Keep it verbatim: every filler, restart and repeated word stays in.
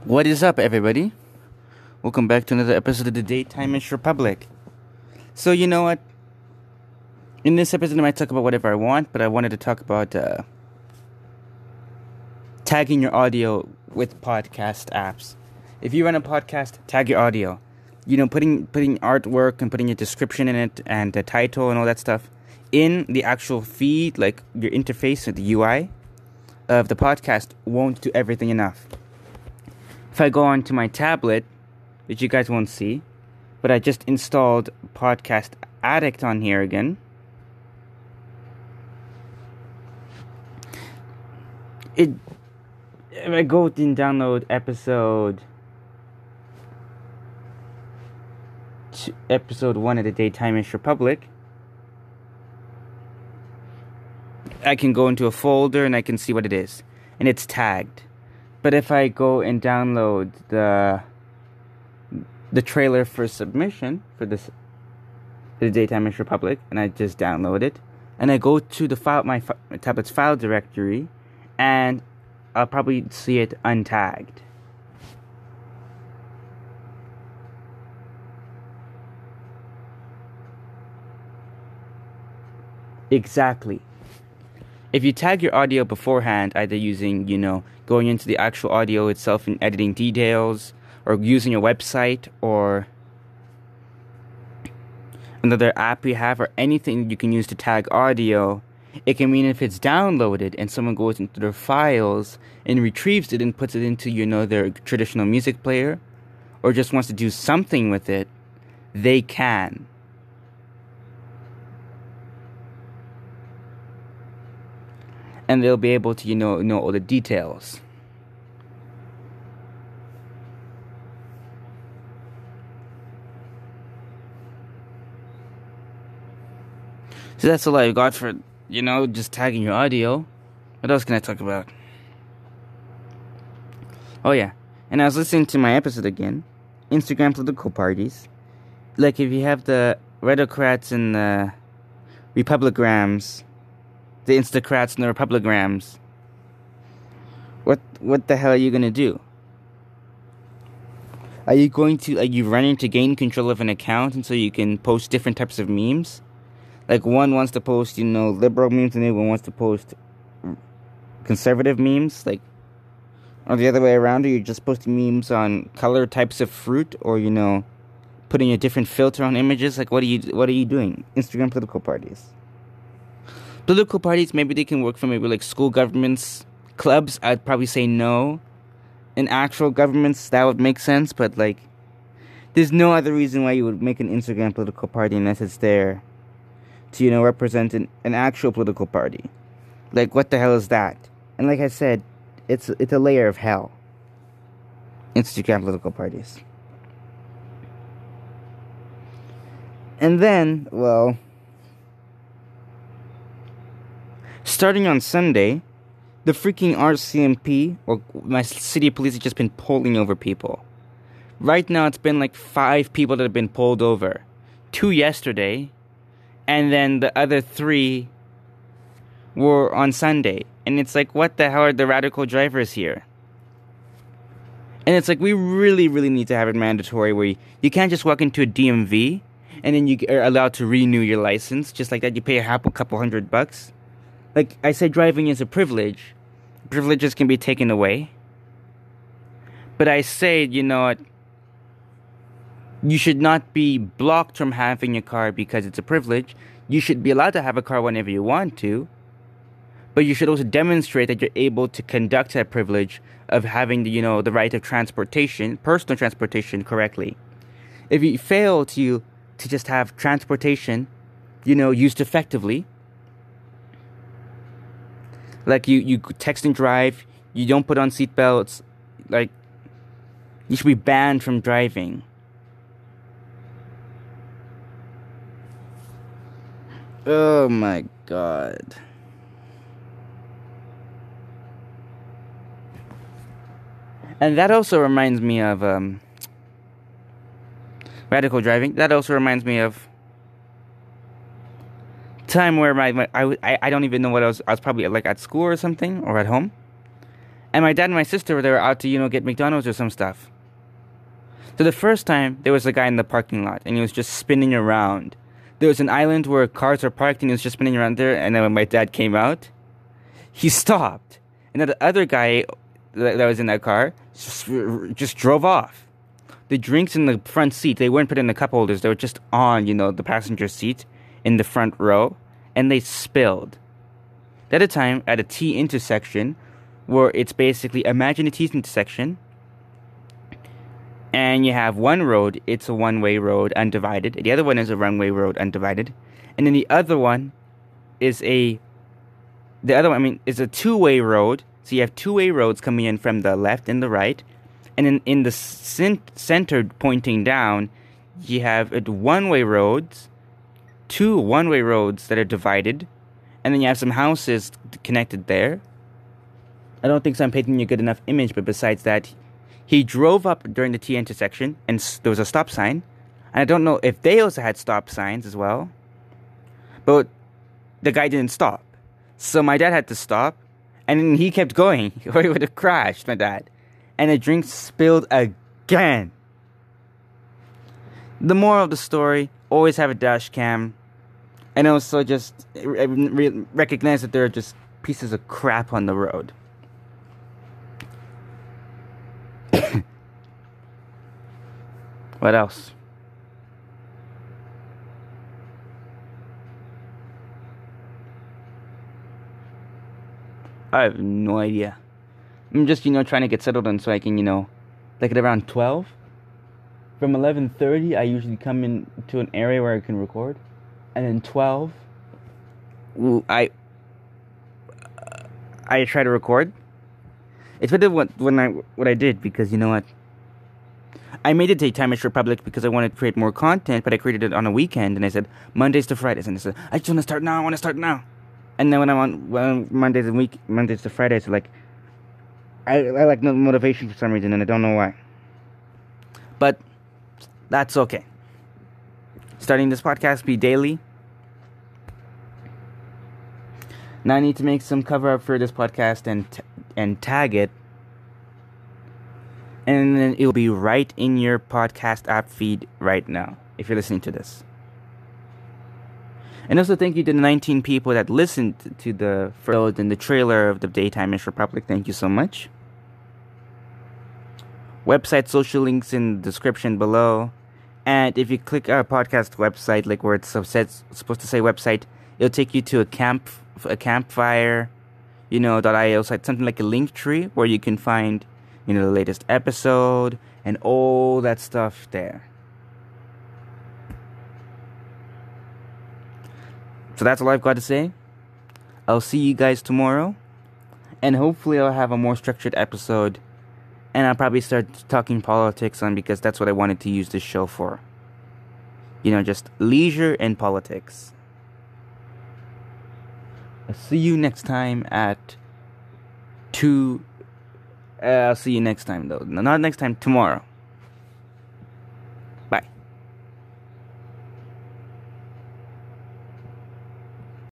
What is up, everybody? Welcome back to another episode of the Daytime-ish Republic. So, you know what? In this episode, I might talk about whatever I want, but I wanted to talk about uh, tagging your audio with podcast apps. If you run a podcast, tag your audio. You know, putting putting artwork and putting a description in it and the title and all that stuff in the actual feed, like your interface or the U I of the podcast, won't do everything enough. If I go onto my tablet, which you guys won't see, but I just installed Podcast Addict on here again. It, if I go and download episode, episode one of the Daytime-ish Republic, I can go into a folder and I can see what it is, and it's tagged. But if I go and download the the trailer for submission for this for the Daytime-ish Republic, and I just download it, and I go to the file my, my tablet's file directory, and I'll probably see it untagged. Exactly. If you tag your audio beforehand, either using, you know, going into the actual audio itself and editing details, or using a website, or another app you have, or anything you can use to tag audio, it can mean if it's downloaded and someone goes into their files and retrieves it and puts it into, you know, their traditional music player, or just wants to do something with it, they can. And they'll be able to, you know, know all the details. So that's all I've got for, you know, just tagging your audio. What else can I talk about? Oh yeah, and I was listening to my episode again. Instagram political parties. Like if you have the Redocrats and the Republicgrams, the Instacrats and the Republicgrams, what what the hell are you gonna do? Are you going to, are you running to gain control of an account and so you can post different types of memes? Like one wants to post, you know, liberal memes, and the other one wants to post conservative memes, like, or the other way around, or you're just posting memes on color types of fruit, or, you know, putting a different filter on images. Like, what are you, what are you doing? Instagram political parties. Political parties, maybe they can work for maybe like school governments, clubs. I'd probably say no. In actual governments, that would make sense, but like, there's no other reason why you would make an Instagram political party unless it's there to, you know, represent an, an actual political party. Like, what the hell is that? And like I said, it's it's a layer of hell. Instagram political parties. And then, well, starting on Sunday, the freaking R C M P, or my city police, have just been pulling over people. Right now, it's been like five people that have been pulled over. Two yesterday, and then the other three were on Sunday. And it's like, what the hell are the radical drivers here? And it's like, we really, really need to have it mandatory where you, you can't just walk into a D M V and then you are allowed to renew your license. Just like that, you pay a couple hundred bucks. Like I said, driving is a privilege. Privileges can be taken away. But I say, you know what? You should not be blocked from having a car because it's a privilege. You should be allowed to have a car whenever you want to. But you should also demonstrate that you're able to conduct that privilege of having the, you know, the right of transportation, personal transportation, correctly. If you fail to to just have transportation, you know, used effectively, like you, you text and drive, you don't put on seatbelts, like, you should be banned from driving. Oh my god. And that also reminds me of um, radical driving. That also reminds me of time where my, my I, I I don't even know what I was I was probably like at school or something or at home, And my dad and my sister, they were out to, you know, get McDonald's or some stuff. So the first time, there was a guy in the parking lot, and he was just spinning around. There was an island where cars were parked, and he was just spinning around there, and then when my dad came out, he stopped. And then the other guy that, that was in that car just, just drove off. The drinks in the front seat, they weren't put in the cup holders. They were just on, you know, the passenger seat in the front row, and they spilled. At a time, at a T intersection, where it's basically, imagine a T intersection, and you have one road, it's a one-way road, undivided. The other one is a one-way road, undivided. And then the other one is a, the other one, I mean, is a two-way road. So you have two-way roads coming in from the left and the right. And then in the center pointing down, you have one-way roads, two one-way roads that are divided. And then you have some houses connected there. I don't think so I'm painting you a good enough image, but besides that, he drove up during the T intersection, and there was a stop sign. And I don't know if they also had stop signs as well. But the guy didn't stop. So my dad had to stop, and then he kept going, or he would have crashed, my dad. And the drink spilled again. The moral of the story, always have a dash cam. And also just recognize that there are just pieces of crap on the road. What else? I have no idea. I'm just, you know, trying to get settled in so I can, you know, like at around twelve. From eleven thirty, I usually come into an area where I can record. And then twelve, I I try to record. It's better what when I what I did, because you know what? I made it Daytime-ish Republic because I wanted to create more content, but I created it on a weekend, and I said Mondays to Fridays, and I said I just want to start now. I want to start now. And then when I'm on well, Mondays and week Mondays to Fridays, like I I like no motivation for some reason, and I don't know why. But that's okay. Starting this podcast be daily. Now I need to make some cover up for this podcast and t- and tag it. And then it'll be right in your podcast app feed right now, if you're listening to this. And also thank you to the nineteen people that listened to the first and the trailer of the Daytime-ish Republic. Thank you so much. Website, social links in the description below. And if you click our podcast website, like where it's supposed to say website, it'll take you to a camp, a campfire, you know, .io site, something like a link tree where you can find, you know, the latest episode and all that stuff there. So that's all I've got to say. I'll see you guys tomorrow, and hopefully I'll have a more structured episode. And I'll probably start talking politics on, because that's what I wanted to use this show for. You know, just leisure and politics. I'll see you next time at two. Uh, I'll see you next time, though. No, not next time, tomorrow.